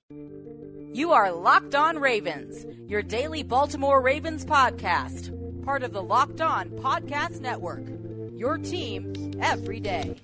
You are Locked On Ravens, your daily Baltimore Ravens podcast, part of the Locked On Podcast Network, your team every day.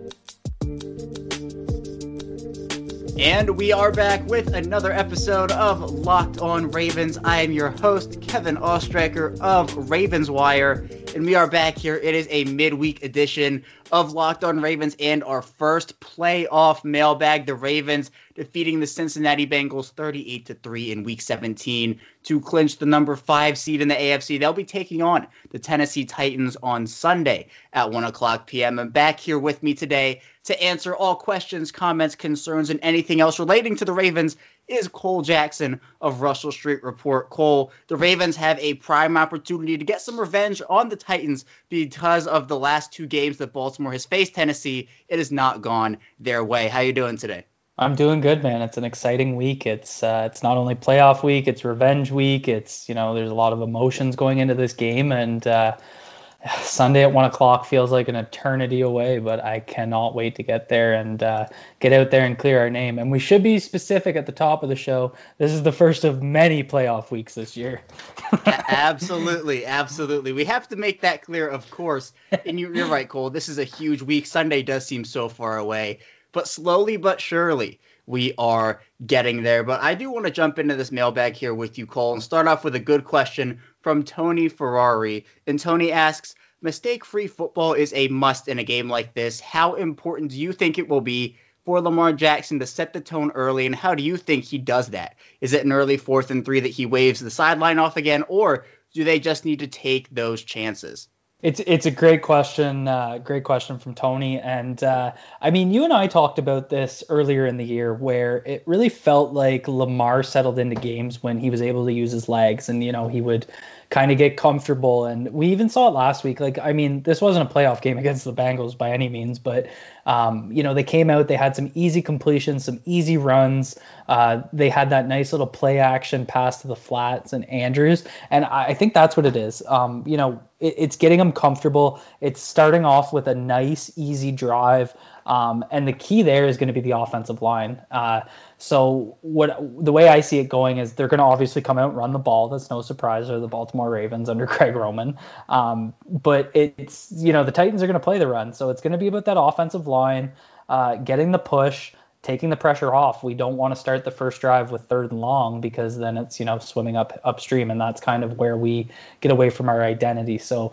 And we are back with another episode of Locked On Ravens. I am your host, Kevin Ostreicher of Ravens Wire, and we are back here. It is a midweek edition of Locked On Ravens and our first playoff mailbag. The Ravens defeating the Cincinnati Bengals 38-3 in Week 17 to clinch the number 5 seed in the AFC. They'll be taking on the Tennessee Titans on Sunday at 1 o'clock p.m. And back here with me today to answer all questions, comments, concerns, and anything else relating to the Ravens is Cole Jackson of Russell Street Report. Cole, the Ravens have a prime opportunity to get some revenge on the Titans because of the last 2 games that Baltimore has faced Tennessee. It has not gone their way. How you doing today? I'm doing good, man. It's an exciting week. It's not only playoff week, it's revenge week. It's, there's a lot of emotions going into this game, and Sunday at 1 o'clock feels like an eternity away, but I cannot wait to get there and get out there and clear our name. And we should be specific at the top of the show. This is the first of many playoff weeks this year. Absolutely. We have to make that clear, of course. And you're right, Cole. This is a huge week. Sunday does seem so far away, but slowly but surely we are getting there. But I do want to jump into this mailbag here with you, Cole, and start off with a good question from Tony Ferrari. And Tony asks, mistake-free football is a must in a game like this. How important do you think it will be for Lamar Jackson to set the tone early, and how do you think he does that? Is it an early 4th and 3 that he waves the sideline off again, or do they just need to take those chances? It's a great question. Great question from Tony. And you and I talked about this earlier in the year where it really felt like Lamar settled into games when he was able to use his legs and, he would kind of get comfortable. And we even saw it last week. This wasn't a playoff game against the Bengals by any means, but, they came out, they had some easy completions, some easy runs. They had that nice little play action pass to the flats and Andrews. And I think that's what it is. It's getting them comfortable. It's starting off with a nice, easy drive. And the key there is going to be the offensive line. So the way I see it going is they're going to obviously come out and run the ball. That's no surprise. They're the Baltimore Ravens under Greg Roman. But it's, the Titans are going to play the run. So it's going to be about that offensive line, getting the push, taking the pressure off. We don't want to start the first drive with 3rd and long because then it's, swimming upstream. And that's kind of where we get away from our identity. So,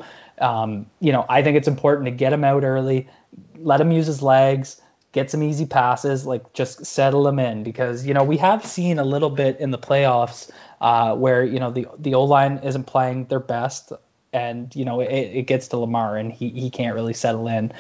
I think it's important to get him out early, let him use his legs, get some easy passes, just settle him in because, we have seen a little bit in the playoffs where, the O-line isn't playing their best. And, it gets to Lamar and he can't really settle in.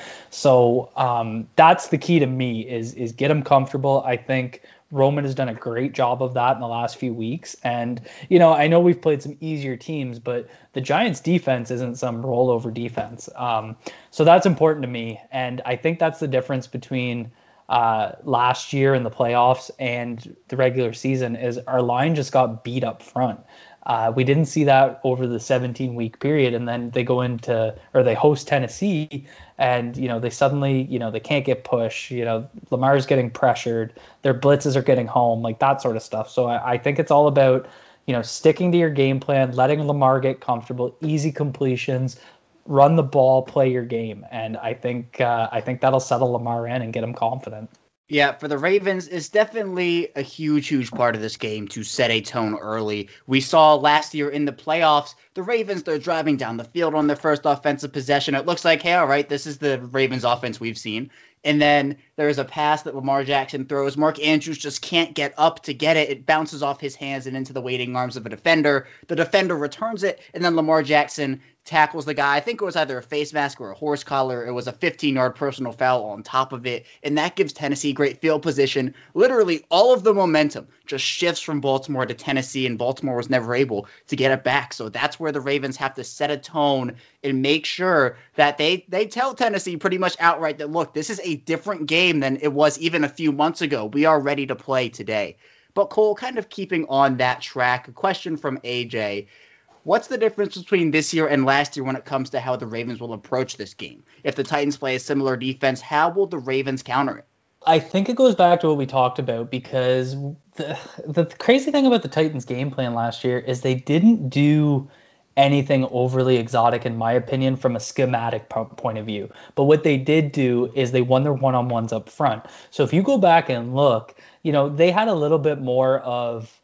So that's the key to me is get him comfortable. I think Roman has done a great job of that in the last few weeks. And, I know we've played some easier teams, but the Giants defense isn't some rollover defense. So that's important to me. And I think that's the difference between last year in the playoffs and the regular season is our line just got beat up front. We didn't see that over the 17-week period, and then they they host Tennessee, and they suddenly they can't get push. Lamar's getting pressured, their blitzes are getting home, that sort of stuff. So I think it's all about sticking to your game plan, letting Lamar get comfortable, easy completions, run the ball, play your game, and I think that'll settle Lamar in and get him confident. Yeah, for the Ravens, it's definitely a huge part of this game to set a tone early. We saw last year in the playoffs, the Ravens, they're driving down the field on their first offensive possession. It looks like, hey, all right, this is the Ravens offense we've seen. And then there's a pass that Lamar Jackson throws. Mark Andrews just can't get up to get it. It bounces off his hands and into the waiting arms of a defender. The defender returns it, and then Lamar Jackson tackles the guy. I think it was either a face mask or a horse collar. It was a 15-yard personal foul on top of it, and that gives Tennessee great field position. Literally all of the momentum just shifts from Baltimore to Tennessee, and Baltimore was never able to get it back. So that's where the Ravens have to set a tone and make sure that they tell Tennessee pretty much outright that, look, this is a different game than it was even a few months ago. We are ready to play today. But Cole, kind of keeping on that track, a question from AJ. What's the difference between this year and last year when it comes to how the Ravens will approach this game? If the Titans play a similar defense, how will the Ravens counter it? I think it goes back to what we talked about, because the crazy thing about the Titans game plan last year is they didn't do anything overly exotic, in my opinion, from a schematic point of view. But what they did do is they won their one-on-ones up front. So if you go back and look, they had a little bit more of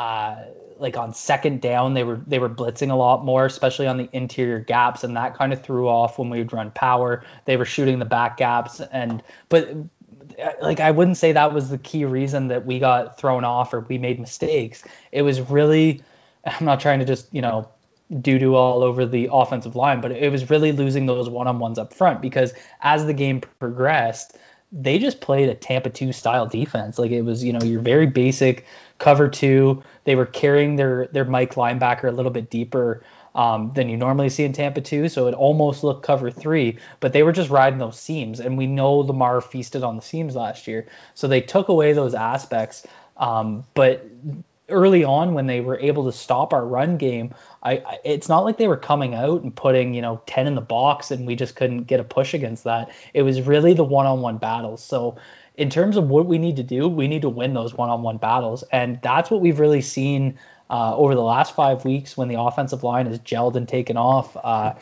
like on second down, they were blitzing a lot more, especially on the interior gaps, and that kind of threw off when we would run power. They were shooting the back gaps, but like, I wouldn't say that was the key reason that we got thrown off or we made mistakes. It was really, I'm not trying to just, doo-doo all over the offensive line, but it was really losing those one-on-ones up front, because as the game progressed, they just played a Tampa 2 style defense. Like, it was, your very basic cover 2. They were carrying their Mike linebacker a little bit deeper than you normally see in Tampa 2, so it almost looked cover 3, but they were just riding those seams, and we know Lamar feasted on the seams last year, so they took away those aspects. But early on, when they were able to stop our run game, it's not like they were coming out and putting 10 in the box and we just couldn't get a push against that. It was really the one-on-one battles. So in terms of what we need to do, we need to win those one-on-one battles, and that's what we've really seen over the last 5 weeks when the offensive line has gelled and taken off.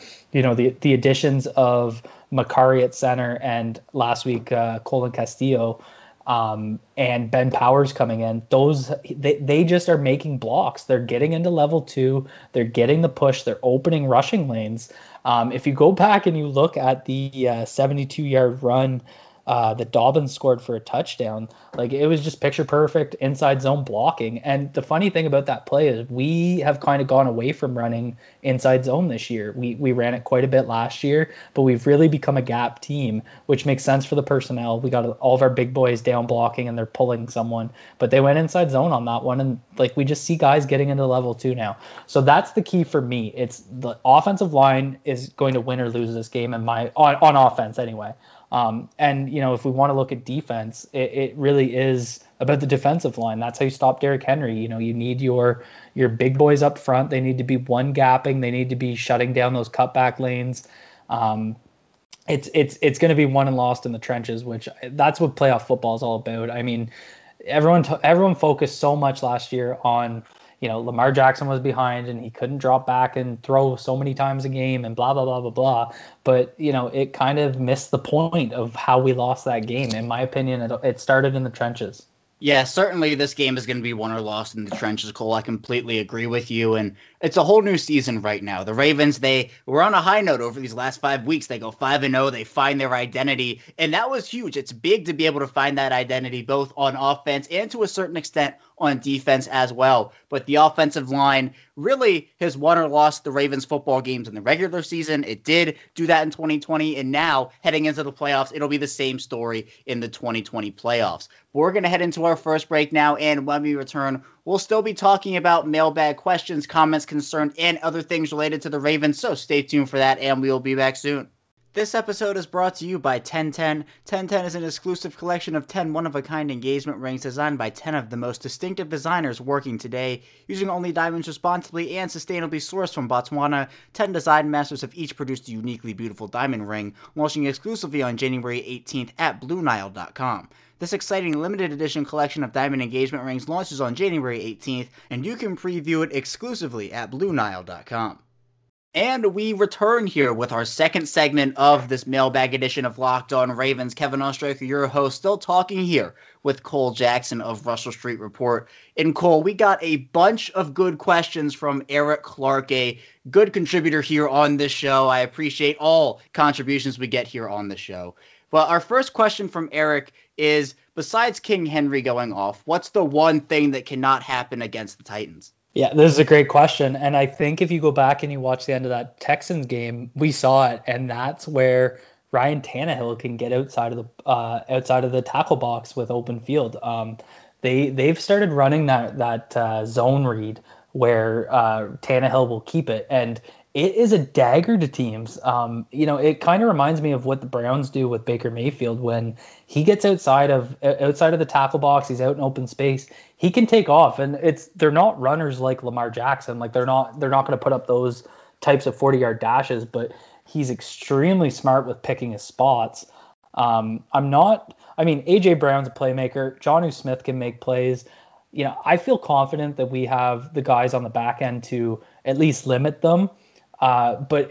The additions of Macari at center, and last week Colin Castillo and Ben Powers coming in, they just are making blocks. They're getting into level 2. They're getting the push. They're opening rushing lanes. If you go back and you look at the 72-yard run that Dobbins scored for a touchdown, like, it was just picture perfect inside zone blocking. And the funny thing about that play is we have kind of gone away from running inside zone this year. We ran it quite a bit last year, but we've really become a gap team, which makes sense for the personnel. We got all of our big boys down blocking and they're pulling someone, but they went inside zone on that one. And like, we just see guys getting into level 2 now. So that's the key for me. It's the offensive line is going to win or lose this game on offense anyway. And if we want to look at defense, it really is about the defensive line. That's how you stop Derrick Henry. You need your big boys up front. They need to be one gapping. They need to be shutting down those cutback lanes. It's going to be won and lost in the trenches, which that's what playoff football is all about. I mean, everyone focused so much last year on, Lamar Jackson was behind and he couldn't drop back and throw so many times a game and blah, blah, blah, blah, blah. But, it kind of missed the point of how we lost that game. In my opinion, it started in the trenches. Yeah, certainly this game is going to be won or lost in the trenches, Cole. I completely agree with you. And it's a whole new season right now. The Ravens, they were on a high note over these last 5 weeks. They go 5-0. They find their identity. And that was huge. It's big to be able to find that identity both on offense and to a certain extent on defense as well. But the offensive line really has won or lost the Ravens football games in the regular season. It did do that in 2020. And now heading into the playoffs, it'll be the same story in the 2020 playoffs. But we're going to head into our first break now. And when we return, we'll still be talking about mailbag questions, comments, concerns, and other things related to the Ravens. So stay tuned for that, and we'll be back soon. This episode is brought to you by 1010. 1010 is an exclusive collection of 10 one-of-a-kind engagement rings designed by 10 of the most distinctive designers working today. Using only diamonds responsibly and sustainably sourced from Botswana, 10 design masters have each produced a uniquely beautiful diamond ring, launching exclusively on January 18th at BlueNile.com. This exciting limited edition collection of diamond engagement rings launches on January 18th, and you can preview it exclusively at BlueNile.com. And we return here with our second segment of this mailbag edition of Locked On Ravens. Kevin Oestreicher, your host, still talking here with Cole Jackson of Russell Street Report. And Cole, we got a bunch of good questions from Eric Clark, a good contributor here on this show. I appreciate all contributions we get here on the show. But our first question from Eric is, besides King Henry going off, what's the one thing that cannot happen against the Titans? Yeah, this is a great question. And I think if you go back and you watch the end of that Texans game, we saw it. And that's where Ryan Tannehill can get outside of the tackle box with open field. They've started running that zone read where Tannehill will keep it. And it is a dagger to teams. It kind of reminds me of what the Browns do with Baker Mayfield when he gets outside of the tackle box. He's out in open space. He can take off, and they're not runners like Lamar Jackson. Like they're not going to put up those types of 40-yard dashes, but he's extremely smart with picking his spots. AJ Brown's a playmaker. Jonnu Smith can make plays. I feel confident that we have the guys on the back end to at least limit them. But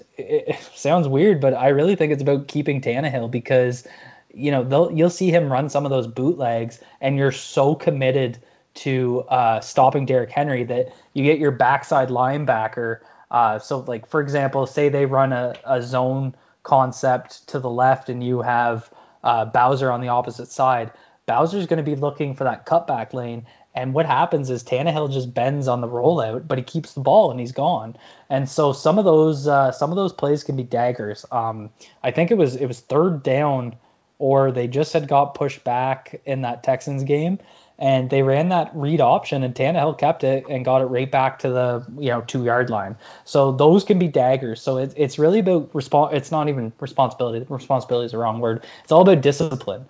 it sounds weird, but I really think it's about keeping Tannehill because, you'll see him run some of those bootlegs and you're so committed to stopping Derrick Henry that you get your backside linebacker. So like, for example, say they run a zone concept to the left and you have Bowser on the opposite side. Bowser's going to be looking for that cutback lane. And what happens is Tannehill just bends on the rollout, but he keeps the ball and he's gone. And so some of those plays can be daggers. I think it was third down, or they just had got pushed back in that Texans game, and they ran that read option, and Tannehill kept it and got it right back to the 2-yard line. So those can be daggers. So it's really about It's not even responsibility. Responsibility is the wrong word. It's all about discipline.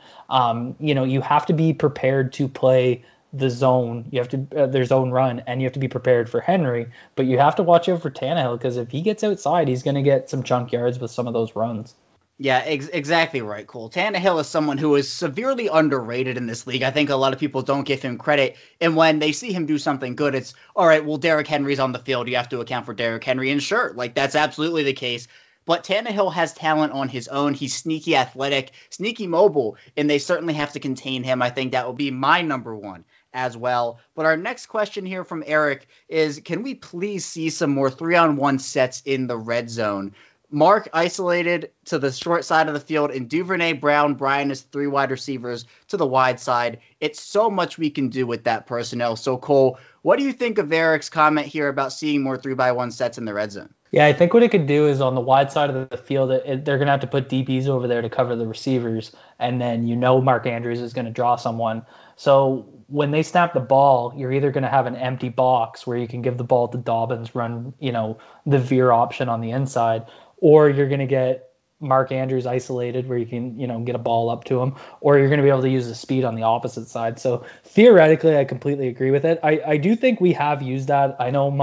You have to be prepared to play the zone. You have to their zone run, and you have to be prepared for Henry. But you have to watch out for Tannehill because if he gets outside, he's going to get some chunk yards with some of those runs. Yeah, exactly right, Cole. Tannehill is someone who is severely underrated in this league. I think a lot of people don't give him credit. And when they see him do something good, it's, all right, well, Derrick Henry's on the field. You have to account for Derrick Henry. And sure, like, that's absolutely the case. But Tannehill has talent on his own. He's sneaky athletic, sneaky mobile, and they certainly have to contain him. I think that will be my number one as well. But our next question here from Eric is, can we please see some more 3-on-1 sets in the red zone? Mark isolated to the short side of the field, and Duvernay, Brown, Bryan as 3 wide receivers to the wide side. It's so much we can do with that personnel. So, Cole, what do you think of Eric's comment here about seeing more 3-by-1 sets in the red zone? Yeah, I think what it could do is on the wide side of the field, they're going to have to put DBs over there to cover the receivers, and then Mark Andrews is going to draw someone. So when they snap the ball, you're either going to have an empty box where you can give the ball to Dobbins, run, the veer option on the inside, or you're going to get Mark Andrews isolated where you can, get a ball up to him, or you're going to be able to use the speed on the opposite side. So theoretically, I completely agree with it. I do think we have used that. I know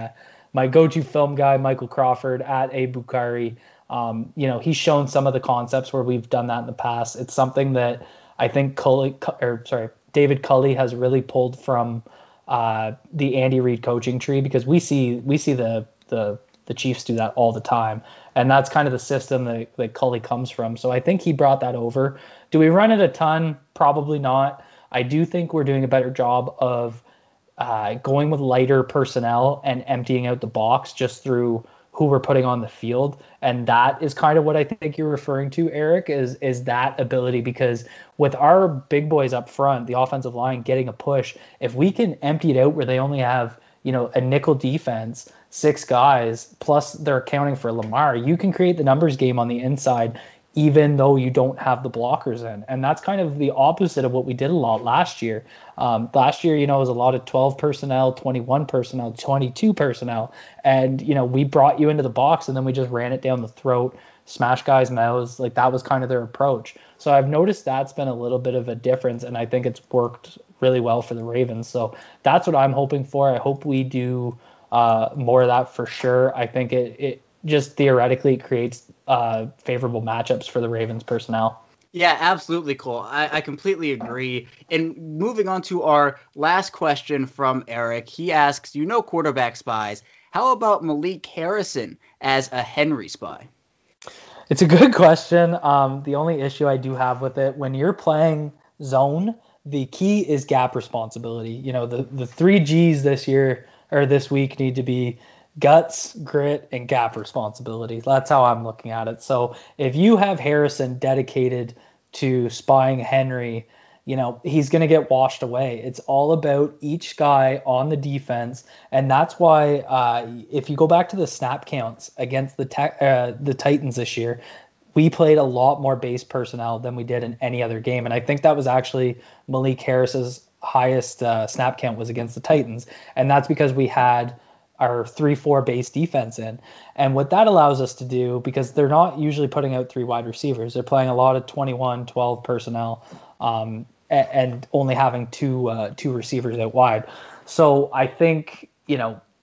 my go-to film guy, Michael Crawford at A Bukhari, he's shown some of the concepts where we've done that in the past. It's something that I think David Culley has really pulled from the Andy Reid coaching tree, because we see the Chiefs do that all the time. And that's kind of the system that Culley comes from. So I think he brought that over. Do we run it a ton? Probably not. I do think we're doing a better job of going with lighter personnel and emptying out the box just through who we're putting on the field. And that is kind of what I think you're referring to, Eric, is that ability, because with our big boys up front, the offensive line getting a push, if we can empty it out where they only have, a nickel defense, 6 guys, plus they're accounting for Lamar, you can create the numbers game on the inside, even though you don't have the blockers in. And that's kind of the opposite of what we did a lot last year. Last year, it was a lot of 12 personnel, 21 personnel, 22 personnel. And, we brought you into the box and then we just ran it down the throat, smash guys' mouths. Like, that was kind of their approach. So I've noticed that's been a little bit of a difference, and I think it's worked really well for the Ravens. So that's what I'm hoping for. I hope we do more of that for sure. I think it just theoretically creates favorable matchups for the Ravens personnel. Yeah, absolutely, Cole. I completely agree. And moving on to our last question from Eric, he asks, quarterback spies. How about Malik Harrison as a Henry spy? It's a good question. The only issue I do have with it, when you're playing zone, the key is gap responsibility. The 3 G's this week need to be guts, grit, and gap responsibility. That's how I'm looking at it. So if you have Harrison dedicated to spying Henry, he's going to get washed away. It's all about each guy on the defense. And that's why if you go back to the snap counts against the Titans this year, we played a lot more base personnel than we did in any other game. And I think that was actually Malik Harris's highest snap count was against the Titans. And that's because we had our 3-4 base defense in. And what that allows us to do, because they're not usually putting out 3 wide receivers, they're playing a lot of 21, 12 personnel, and only having two receivers out wide. So I think,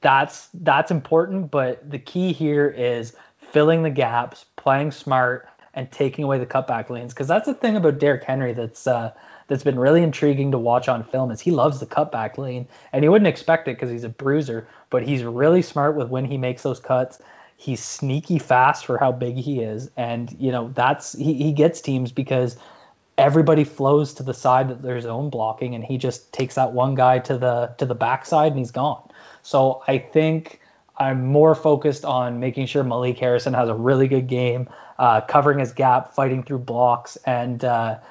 that's important, but the key here is filling the gaps, playing smart, and taking away the cutback lanes. Because that's the thing about Derrick Henry that's been really intriguing to watch on film is he loves the cutback lane, and you wouldn't expect it because he's a bruiser, but he's really smart with when he makes those cuts. He's sneaky fast for how big he is, and that's he gets teams because everybody flows to the side that there's zone blocking, and he just takes that one guy to the backside and he's gone. So I think I'm more focused on making sure Malik Harrison has a really good game, covering his gap, fighting through blocks, and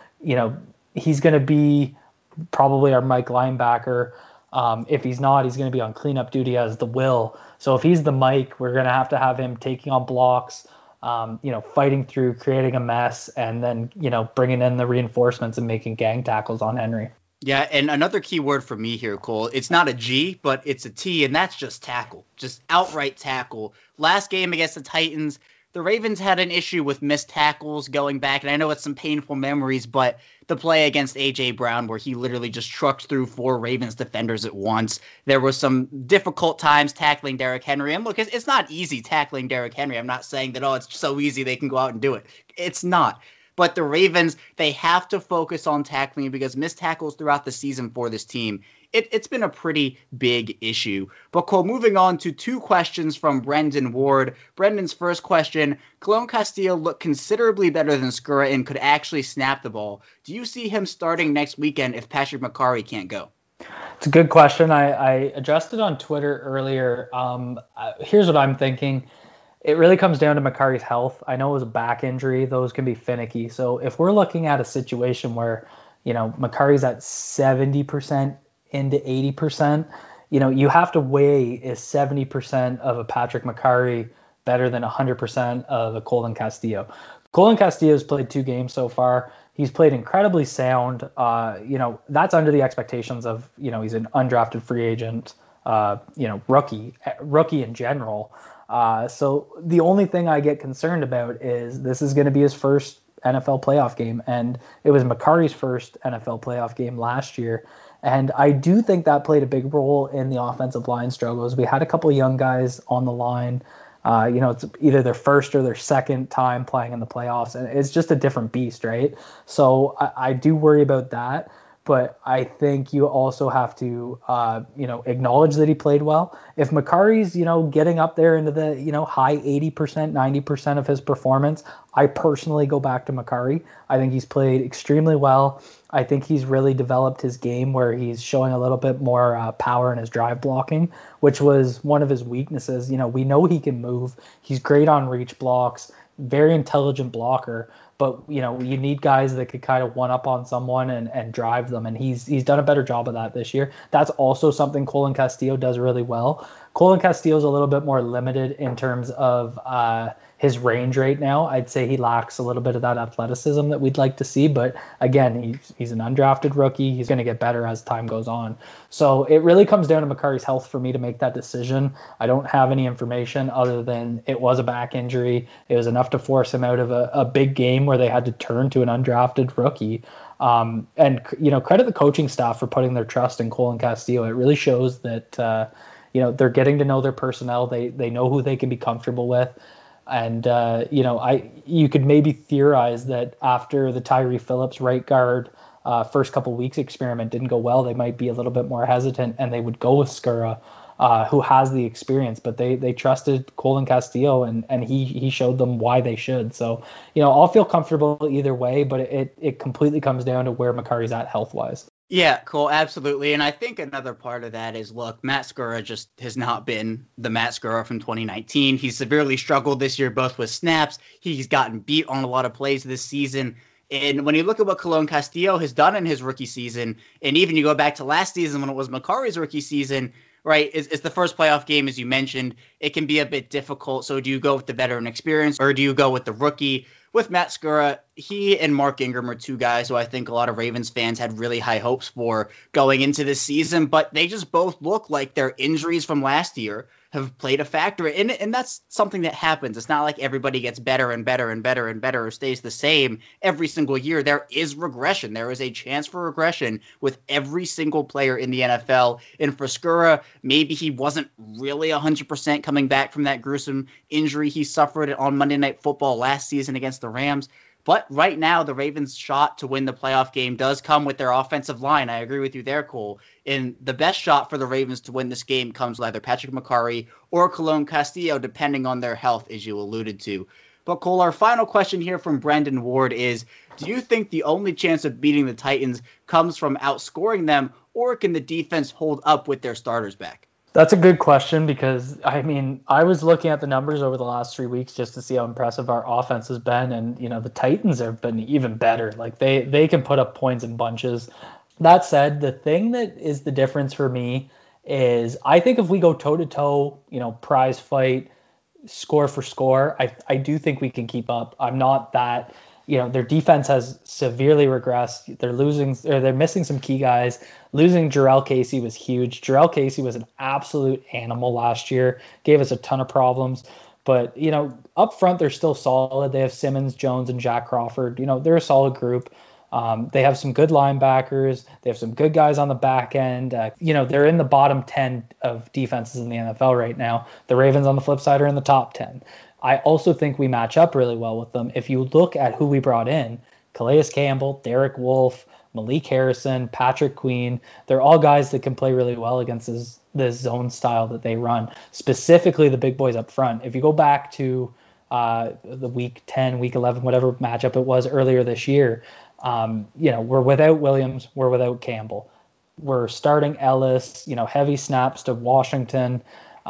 he's going to be probably our Mike linebacker. If he's not, he's going to be on cleanup duty as the Will. So if he's the Mike, we're going to have him taking on blocks, fighting through, creating a mess, and then, bringing in the reinforcements and making gang tackles on Henry. Yeah, and another key word for me here, Cole, it's not a G, but it's a T, and that's just tackle. Just outright tackle. Last game against the Titans, the Ravens had an issue with missed tackles going back, and I know it's some painful memories, but the play against A.J. Brown where he literally just trucked through 4 Ravens defenders at once. There were some difficult times tackling Derrick Henry. And look, it's not easy tackling Derrick Henry. I'm not saying that, it's so easy they can go out and do it. It's not. But the Ravens, they have to focus on tackling because missed tackles throughout the season for this team, it's been a pretty big issue. But Cole, moving on to 2 questions from Brendan Ward. Brendan's first question, Colon Castillo looked considerably better than Skura and could actually snap the ball. Do you see him starting next weekend if Patrick Mekari can't go? It's a good question. I addressed it on Twitter earlier. Here's what I'm thinking. It really comes down to Mekari's health. I know it was a back injury. Those can be finicky. So if we're looking at a situation where, Mekari's at 70% into 80%, you have to weigh, is 70% of a Patrick Mekari better than 100% of a Colon Castillo? Colon Castillo has played 2 games so far. He's played incredibly sound. That's under the expectations of, he's an undrafted free agent, rookie in general. So the only thing I get concerned about is this is going to be his first NFL playoff game, and it was Mekari's first NFL playoff game last year. And I do think that played a big role in the offensive line struggles. We had a couple of young guys on the line. It's either their first or their second time playing in the playoffs, and it's just a different beast, right? So I do worry about that. But I think you also have to, acknowledge that he played well. If Mekari's, getting up there into the, high 80%, 90% of his performance, I personally go back to Mekari. I think he's played extremely well. I think he's really developed his game where he's showing a little bit more power in his drive blocking, which was one of his weaknesses. We know he can move. He's great on reach blocks, very intelligent blocker. But, you need guys that could kind of one-up on someone and drive them, and he's done a better job of that this year. That's also something Colon Castillo does really well. Colon Castillo's a little bit more limited in terms of his range right now. I'd say he lacks a little bit of that athleticism that we'd like to see, but again, he's an undrafted rookie. He's going to get better as time goes on. So it really comes down to Mekari's health for me to make that decision. I don't have any information other than it was a back injury. It was enough to force him out of a big game where they had to turn to an undrafted rookie. And credit the coaching staff for putting their trust in Colon Castillo. It really shows that they're getting to know their personnel. They know who they can be comfortable with. And, you could maybe theorize that after the Tyree Phillips right guard first couple weeks experiment didn't go well, they might be a little bit more hesitant and they would go with Skura, who has the experience. But they trusted Colon Castillo and he showed them why they should. So, I'll feel comfortable either way, but it completely comes down to where Mekari's at health-wise. Yeah, cool, absolutely. And I think another part of that is, look, Matt Skura just has not been the Matt Skura from 2019. He's severely struggled this year, both with snaps. He's gotten beat on a lot of plays this season. And when you look at what Colon Castillo has done in his rookie season, and even you go back to last season when it was Mekari's rookie season, right, it's the first playoff game, as you mentioned. It can be a bit difficult. So do you go with the veteran experience or do you go with the rookie? With Matt Skura, he and Mark Ingram are two guys who I think a lot of Ravens fans had really high hopes for going into this season, but they just both look like their injuries from last year have played a factor. And that's something that happens. It's not like everybody gets better and better and better and better or stays the same every single year. There is regression. There is a chance for regression with every single player in the NFL. And for Skura, maybe he wasn't really 100% coming back from that gruesome injury he suffered on Monday Night Football last season against the Rams. But right now, the Ravens' shot to win the playoff game does come with their offensive line. I agree with you there, Cole. And the best shot for the Ravens to win this game comes with either Patrick McCarry or Colon Castillo, depending on their health, as you alluded to. But, Cole, our final question here from Brendan Ward is, do you think the only chance of beating the Titans comes from outscoring them, or can the defense hold up with their starters back? That's a good question because, I mean, I was looking at the numbers over the last 3 weeks just to see how impressive our offense has been. And, the Titans have been even better. Like, they can put up points in bunches. That said, the thing that is the difference for me is I think if we go toe-to-toe, prize fight, score for score, I do think we can keep up. I'm not that... their defense has severely regressed. They're missing some key guys. Losing Jurrell Casey was huge. Jurrell Casey was an absolute animal last year. Gave us a ton of problems. But, up front, they're still solid. They have Simmons, Jones, and Jack Crawford. They're a solid group. They have some good linebackers. They have some good guys on the back end. They're in the bottom 10 of defenses in the NFL right now. The Ravens, on the flip side, are in the top 10. I also think we match up really well with them. If you look at who we brought in, Calais Campbell, Derek Wolfe, Malik Harrison, Patrick Queen, they're all guys that can play really well against this zone style that they run, specifically the big boys up front. If you go back to the week 10, week 11, whatever matchup it was earlier this year, we're without Williams, we're without Campbell. We're starting Ellis, heavy snaps to Washington.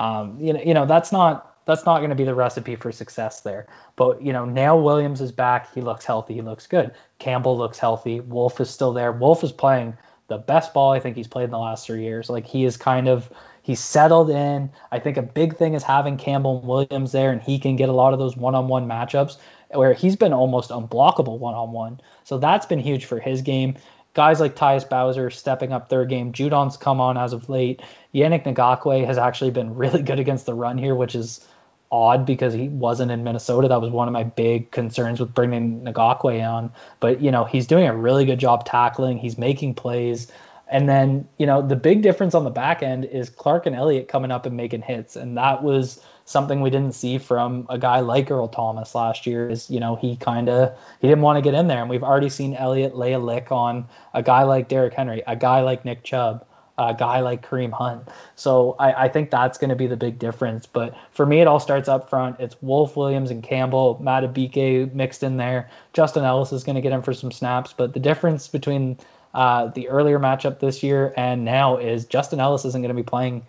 That's not going to be the recipe for success there. But, now Williams is back. He looks healthy. He looks good. Campbell looks healthy. Wolfe is still there. Wolfe is playing the best ball I think he's played in the last 3 years. Like, he's settled in. I think a big thing is having Campbell and Williams there, and he can get a lot of those one-on-one matchups where he's been almost unblockable one-on-one. So that's been huge for his game. Guys like Tyus Bowser stepping up their game. Judon's come on as of late. Yannick Ngakoue has actually been really good against the run here, which is odd because he wasn't in Minnesota. That was one of my big concerns with bringing Ngakoue on. But, he's doing a really good job tackling. He's making plays. And then, the big difference on the back end is Clark and Elliott coming up and making hits. And that was something we didn't see from a guy like Earl Thomas last year is, he didn't want to get in there. And we've already seen Elliott lay a lick on a guy like Derrick Henry, a guy like Nick Chubb, a guy like Kareem Hunt. So I think that's going to be the big difference. But for me, it all starts up front. It's Wolfe, Williams, and Campbell. Madubuike mixed in there. Justin Ellis is going to get in for some snaps. But the difference between the earlier matchup this year and now is Justin Ellis isn't going to be playing,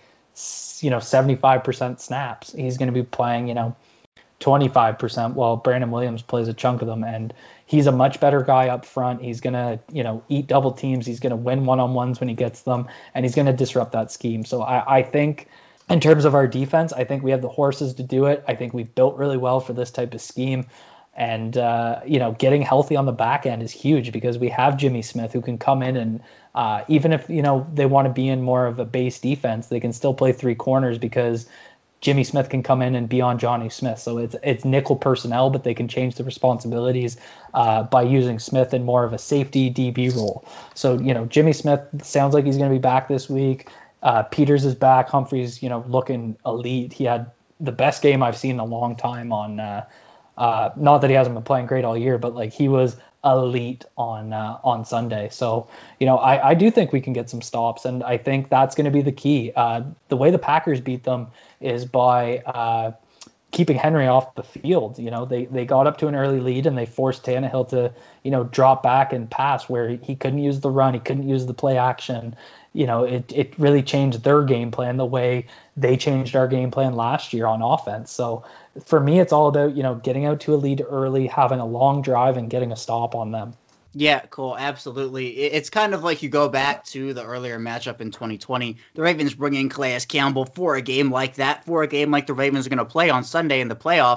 75% snaps. He's going to be playing, 25% while Brandon Williams plays a chunk of them. And he's a much better guy up front. He's going to, eat double teams. He's going to win one-on-ones when he gets them, and he's going to disrupt that scheme. So I think in terms of our defense, I think we have the horses to do it. I think we've built really well for this type of scheme. And, getting healthy on the back end is huge because we have Jimmy Smith who can come in and even if, they want to be in more of a base defense, they can still play three corners because Jimmy Smith can come in and be on Johnny Smith. So it's nickel personnel, but they can change the responsibilities by using Smith in more of a safety DB role. So, Jimmy Smith sounds like he's going to be back this week. Peters is back. Humphrey's, looking elite. He had the best game I've seen in a long time on not that he hasn't been playing great all year, but like he was elite on Sunday. So, I do think we can get some stops, and I think that's going to be the key. The way the Packers beat them is by keeping Henry off the field. They got up to an early lead and they forced Tannehill to, drop back and pass where he couldn't use the run. He couldn't use the play action. It really changed their game plan the way they changed our game plan last year on offense. So for me, it's all about, getting out to a lead early, having a long drive and getting a stop on them. Yeah, cool. Absolutely. It's kind of like you go back to the earlier matchup in 2020. The Ravens bring in Calais Campbell for a game like that, for a game like the Ravens are going to play on Sunday in the playoffs.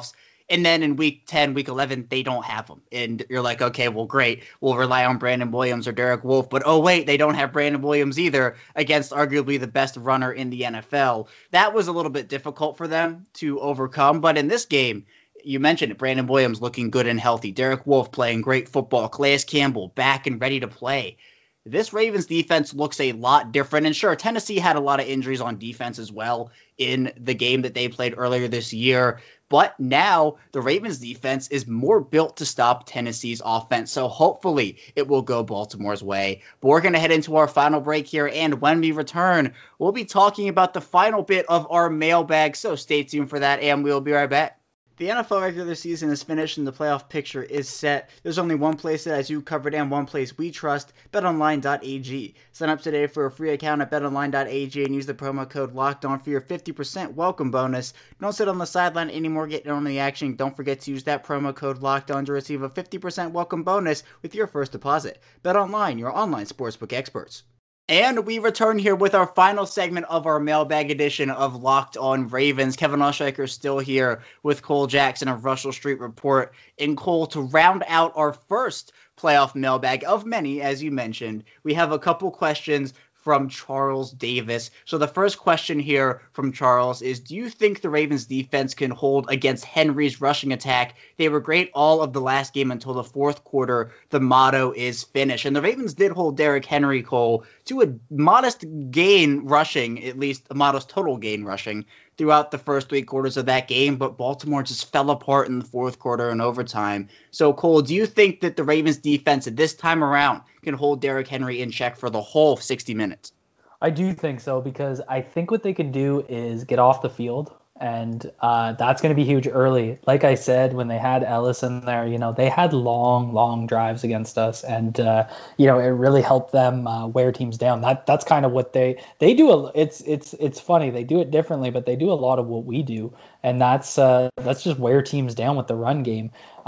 And then in week 10, week 11, they don't have them. And you're like, okay, well, great. We'll rely on Brandon Williams or Derek Wolfe. But, oh, wait, they don't have Brandon Williams either against arguably the best runner in the NFL. That was a little bit difficult for them to overcome. But in this game, you mentioned it, Brandon Williams looking good and healthy. Derek Wolfe playing great football. Calais Campbell back and ready to play. This Ravens defense looks a lot different. And sure, Tennessee had a lot of injuries on defense as well in the game that they played earlier this year. But now the Ravens defense is more built to stop Tennessee's offense. So hopefully it will go Baltimore's way. But we're going to head into our final break here. And when we return, we'll be talking about the final bit of our mailbag. So stay tuned for that, and we'll be right back. The NFL regular season is finished and the playoff picture is set. There's only one place that has you covered and one place we trust, betonline.ag. Sign up today for a free account at betonline.ag and use the promo code LOCKEDON for your 50% welcome bonus. Don't sit on the sideline anymore, get in on the action. Don't forget to use that promo code LOCKEDON to receive a 50% welcome bonus with your first deposit. BetOnline, your online sportsbook experts. And we return here with our final segment of our mailbag edition of Locked On Ravens. Kevin Oestreicher still here with Cole Jackson of Russell Street Report. And Cole, to round out our first playoff mailbag of many, as you mentioned, we have a couple questions from Charles Davis. So the first question here from Charles is, do you think the Ravens defense can hold against Henry's rushing attack? They were great all of the last game until the fourth quarter. The motto is finish. And the Ravens did hold Derrick Henry, Cole, to a modest gain rushing, at least a modest total gain rushing throughout the first 3 quarters of that game, but Baltimore just fell apart in the fourth quarter and overtime. So, Cole, do you think that the Ravens defense at this time around can hold Derrick Henry in check for the whole 60 minutes? I do think so, because I think what they can do is get off the field, and that's going to be huge early. Like I said, when they had Ellis in there, they had long drives against us, and it really helped them wear teams down. That's kind of what they do. It's funny, they do it differently, but they do a lot of what we do, and that's just wear teams down with the run game.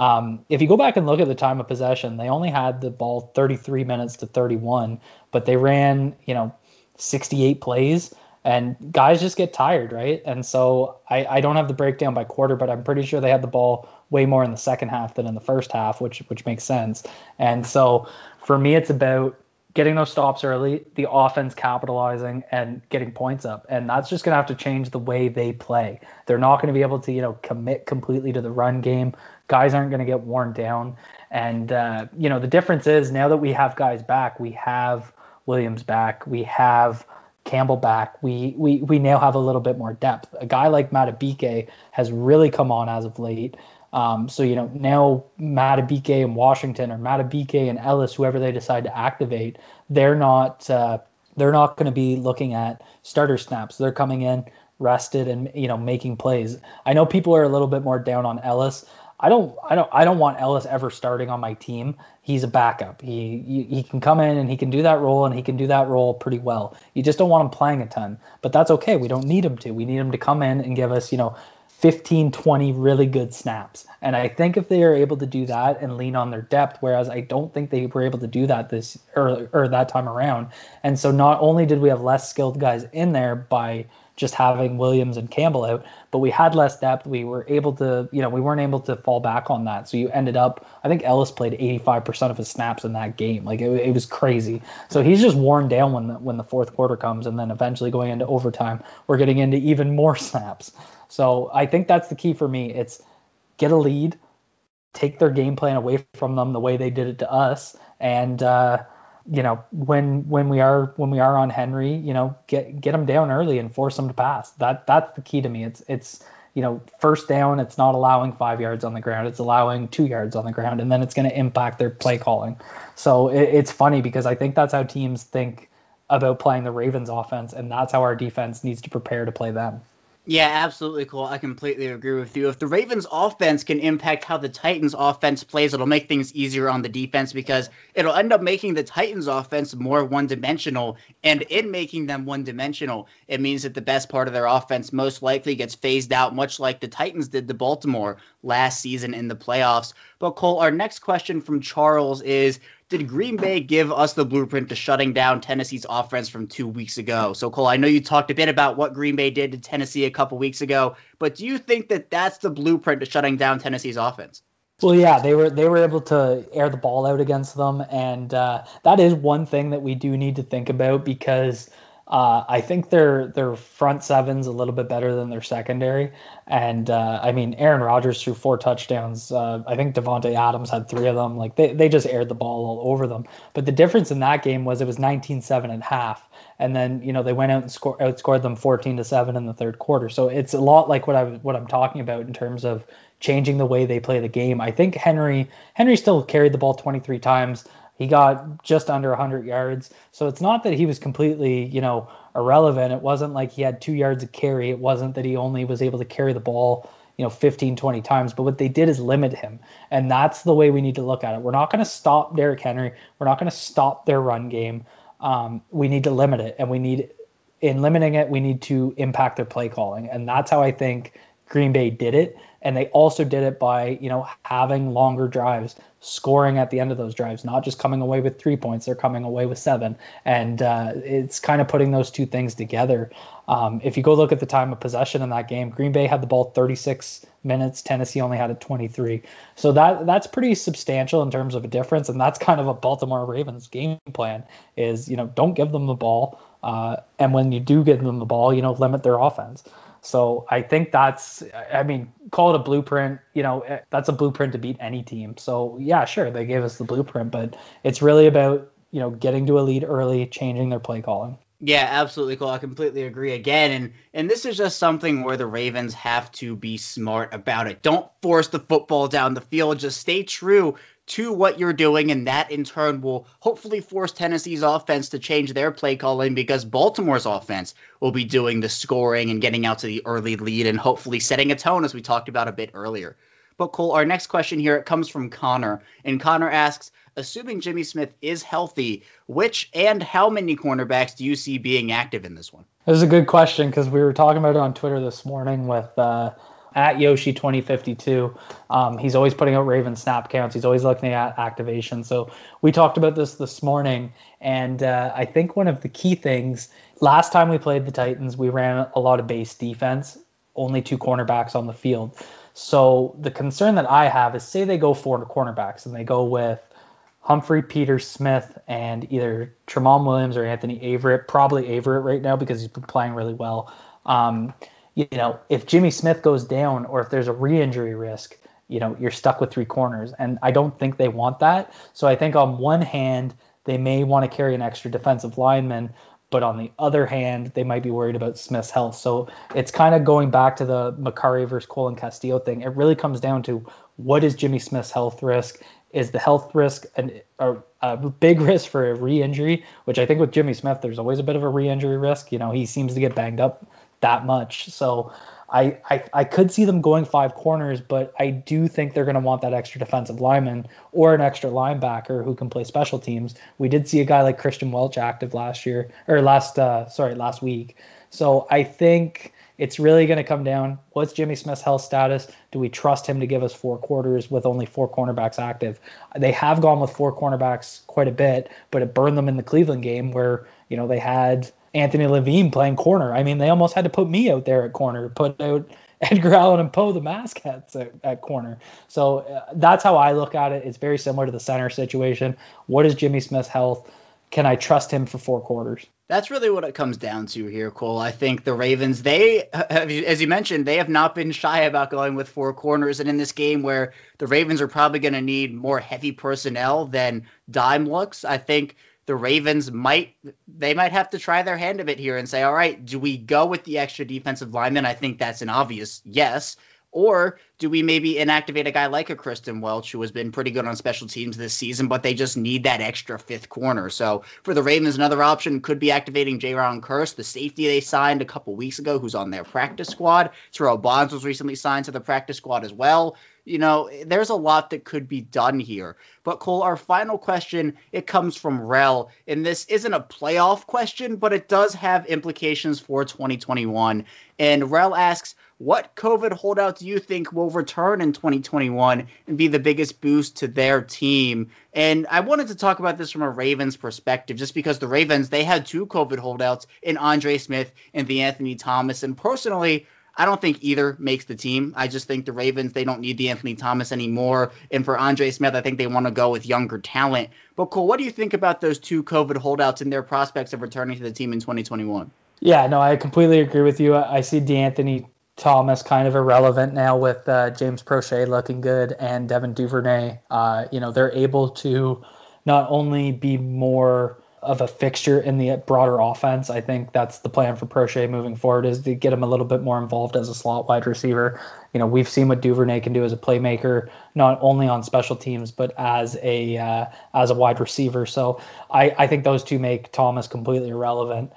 If you go back and look at the time of possession, they only had the ball 33 minutes to 31, but they ran 68 plays. And guys just get tired, right? And so I don't have the breakdown by quarter, but I'm pretty sure they had the ball way more in the second half than in the first half, which makes sense. And so for me, it's about getting those stops early, the offense capitalizing and getting points up. And that's just going to have to change the way they play. They're not going to be able to, commit completely to the run game. Guys aren't going to get worn down. And, the difference is now that we have guys back, we have Williams back, we have Campbell back, we now have a little bit more depth. A guy like Madubuike has really come on as of late. So now Madubuike and Washington, or Madubuike and Ellis, whoever they decide to activate, they're not going to be looking at starter snaps. They're coming in rested and making plays. I know people are a little bit more down on Ellis. I don't want Ellis ever starting on my team. He's a backup. He can come in and he can do that role, and he can do that role pretty well. You just don't want him playing a ton, but that's okay. We don't need him to. We need him to come in and give us, 15, 20 really good snaps. And I think if they are able to do that and lean on their depth, whereas I don't think they were able to do that this or that time around. And so not only did we have less skilled guys in there by just having Williams and Campbell out, but we had less depth. We were able to, we weren't able to fall back on that. So you ended up, I think Ellis played 85% of his snaps in that game. Like it was crazy. So he's just worn down when the fourth quarter comes, and then eventually going into overtime, we're getting into even more snaps. So I think that's the key for me. It's get a lead, take their game plan away from them the way they did it to us, and when we are on Henry, get them down early and force them to pass. That's the key to me. It's first down, it's not allowing 5 yards on the ground, it's allowing 2 yards on the ground, and then it's going to impact their play calling. So it's funny because I think that's how teams think about playing the Ravens offense, and that's how our defense needs to prepare to play them. Yeah, absolutely, Cole. I completely agree with you. If the Ravens offense can impact how the Titans offense plays, it'll make things easier on the defense, because it'll end up making the Titans offense more one-dimensional. And in making them one-dimensional, it means that the best part of their offense most likely gets phased out, much like the Titans did to Baltimore last season in the playoffs. But Cole, our next question from Charles is, did Green Bay give us the blueprint to shutting down Tennessee's offense from 2 weeks ago? So, Cole, I know you talked a bit about what Green Bay did to Tennessee a couple weeks ago, but do you think that that's the blueprint to shutting down Tennessee's offense? Well, yeah, they were able to air the ball out against them, and that is one thing that we do need to think about because I think their front seven's a little bit better than their secondary. And I mean, Aaron Rodgers threw 4 touchdowns. I think Devontae Adams had 3 of them. Like they just aired the ball all over them. But the difference in that game was it was 19-7 at half. And then, they went out and outscored them 14-7 in the third quarter. So it's a lot like what I'm talking about in terms of changing the way they play the game. I think Henry still carried the ball 23 times. He got just under 100 yards. So it's not that he was completely, irrelevant. It wasn't like he had 2 yards of carry. It wasn't that he only was able to carry the ball, 15, 20 times. But what they did is limit him. And that's the way we need to look at it. We're not going to stop Derrick Henry. We're not going to stop their run game. We need to limit it. And in limiting it, we need to impact their play calling. And that's how I think Green Bay did it. And they also did it by, having longer drives, scoring at the end of those drives, not just coming away with 3 points. They're coming away with 7. And it's kind of putting those two things together. If you go look at the time of possession in that game, Green Bay had the ball 36 minutes. Tennessee only had it 23. So that's pretty substantial in terms of a difference. And that's kind of a Baltimore Ravens game plan is, don't give them the ball. And when you do give them the ball, limit their offense. So I think call it a blueprint. That's a blueprint to beat any team. So yeah, sure, they gave us the blueprint, but it's really about, getting to a lead early, changing their play calling. Yeah, absolutely, Cole. I completely agree again. And this is just something where the Ravens have to be smart about it. Don't force the football down the field. Just stay true to what you're doing, and that in turn will hopefully force Tennessee's offense to change their play calling because Baltimore's offense will be doing the scoring and getting out to the early lead and hopefully setting a tone as we talked about a bit earlier. But Cole, our next question here, it comes from Connor, and Connor asks, assuming Jimmy Smith is healthy, which and how many cornerbacks do you see being active in this one? This is a good question because we were talking about it on Twitter this morning with at Yoshi 2052. He's always putting out Ravens snap counts. He's always looking at activation. So we talked about this morning, and I think one of the key things, last time we played the Titans, we ran a lot of base defense, only 2 cornerbacks on the field. So the concern that I have is say they go 4 cornerbacks and they go with Humphrey, Peters, Smith, and either Tramon Williams or Anthony Averett, probably Averett right now because he's been playing really well. If Jimmy Smith goes down or if there's a re-injury risk, you're stuck with 3 corners. And I don't think they want that. So I think on one hand, they may want to carry an extra defensive lineman, but on the other hand, they might be worried about Smith's health. So it's kind of going back to the McCurry versus Colin Castillo thing. It really comes down to what is Jimmy Smith's health risk? Is the health risk a big risk for a re-injury, which I think with Jimmy Smith, there's always a bit of a re-injury risk. He seems to get banged up that much. So I could see them going 5 corners, but I do think they're going to want that extra defensive lineman or an extra linebacker who can play special teams. We did see a guy like Christian Welch active last week. So I think it's really going to come down, what's Jimmy Smith's health status? Do we trust him to give us 4 quarters with only 4 cornerbacks active? They have gone with 4 cornerbacks quite a bit, but it burned them in the Cleveland game where, they had Anthony Levine playing corner. I mean, they almost had to put me out there at corner, put out Edgar Allan and Poe the mascots at corner. So that's how I look at it. It's very similar to the center situation. What is Jimmy Smith's health? Can I trust him for 4 quarters? That's really what it comes down to here, Cole. I think the Ravens, they, as you mentioned, they have not been shy about going with 4 corners. And in this game where the Ravens are probably going to need more heavy personnel than dime looks, I think the Ravens might have to try their hand a bit here and say, all right, do we go with the extra defensive lineman? I think that's an obvious yes. Or do we maybe inactivate a guy like a Christian Welch, who has been pretty good on special teams this season, but they just need that extra 5th corner? So for the Ravens, another option could be activating Jaron Kearse, the safety they signed a couple weeks ago, who's on their practice squad. Terrell Bonds was recently signed to the practice squad as well. There's a lot that could be done here. But Cole, our final question, it comes from Rel, and this isn't a playoff question, but it does have implications for 2021. And Rel asks, what COVID holdout do you think will will return in 2021 and be the biggest boost to their team. And I wanted to talk about this from a Ravens perspective, just because the Ravens, they had 2 COVID holdouts in Andre Smith and the Anthony Thomas. And personally, I don't think either makes the team. I just think the Ravens, they don't need the Anthony Thomas anymore. And for Andre Smith, I think they want to go with younger talent. But Cole, what do you think about those 2 COVID holdouts and their prospects of returning to the team in 2021? Yeah, no, I completely agree with you. I see DeAnthony Thomas kind of irrelevant now with James Prochet looking good and Devin Duvernay. They're able to not only be more of a fixture in the broader offense. I think that's the plan for Prochet moving forward, is to get him a little bit more involved as a slot wide receiver. We've seen what Duvernay can do as a playmaker, not only on special teams, but as a wide receiver. So I think those 2 make Thomas completely irrelevant.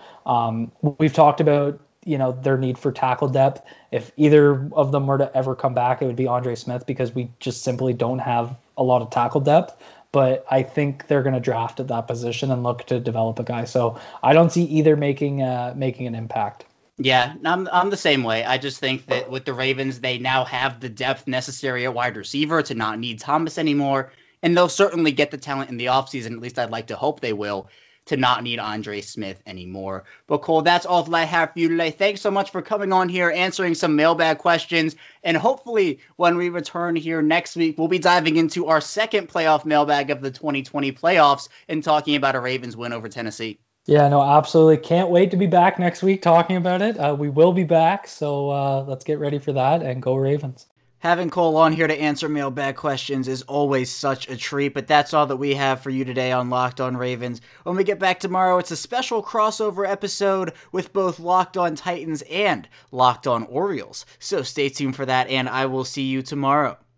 We've talked about, their need for tackle depth. If either of them were to ever come back, it would be Andre Smith, because we just simply don't have a lot of tackle depth. But I think they're going to draft at that position and look to develop a guy. So I don't see either making an impact. Yeah, I'm the same way. I just think that with the Ravens, they now have the depth necessary at wide receiver to not need Thomas anymore. And they'll certainly get the talent in the offseason, at least I'd like to hope they will, to not need Andre Smith anymore. But Cole, that's all that I have for you today. Thanks so much for coming on here, answering some mailbag questions. And hopefully when we return here next week, we'll be diving into our second playoff mailbag of the 2020 playoffs and talking about a Ravens win over Tennessee. Yeah, no, absolutely. Can't wait to be back next week talking about it. We will be back, so let's get ready for that, and go Ravens. Having Cole on here to answer mailbag questions is always such a treat, but that's all that we have for you today on Locked On Ravens. When we get back tomorrow, it's a special crossover episode with both Locked On Titans and Locked On Orioles. So stay tuned for that, and I will see you tomorrow.